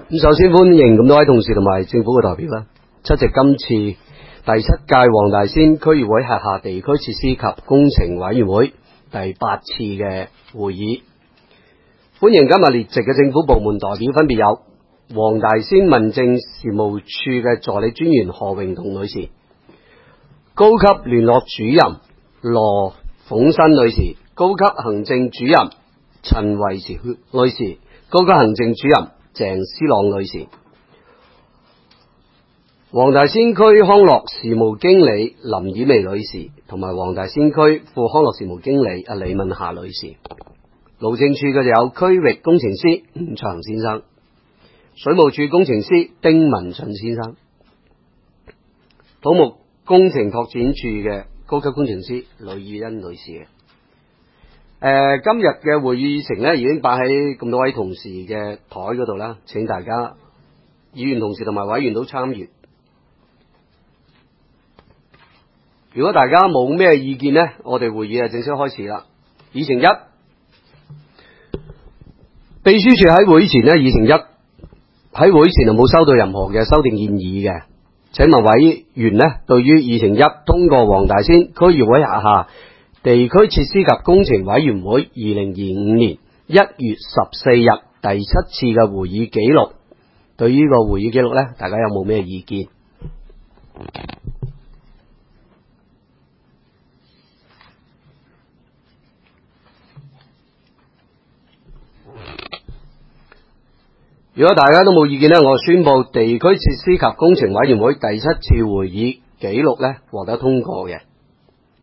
咁首先歡迎咁多位同事同埋政府嘅代表啦，出席今次第7屆黃大仙區議會轄下地區設施及工程委員會第8次嘅會議。歡迎今日列席嘅政府部門代表分別有黃大仙民政事務處嘅助理專員何榮彤女士，高級聯絡主任羅鳳新女士，高級行政主任陳維慈女士，高級行政主任鄭思朗女士，黃大仙區康樂事務經理林以薇女士，同埋黃大仙區副康樂事務經理李敏霞女士。路政處嘅就有區域工程師伍祥先生，水務處工程師丁文俊先生，土木工程拓展處嘅高級工程師呂以欣女士。今日嘅會議議程咧已經擺喺咁多位同事嘅台嗰度啦，請大家議員同事同埋委員都參與。如果大家冇咩意見呢，我哋會議就正式開始啦。議程1，秘書處喺會前呢，議程1喺會前就冇收到任何嘅修訂建議嘅，請問委員呢，對於議程1通過黃大仙區議會轄下地區設施及工程委員會2025年1月14日第7次嘅會議記錄，對於呢個會議記錄呢，大家有冇咩意見？如果大家都冇意見呢，我宣布地區設施及工程委員會第7次會議記錄呢獲得通過嘅。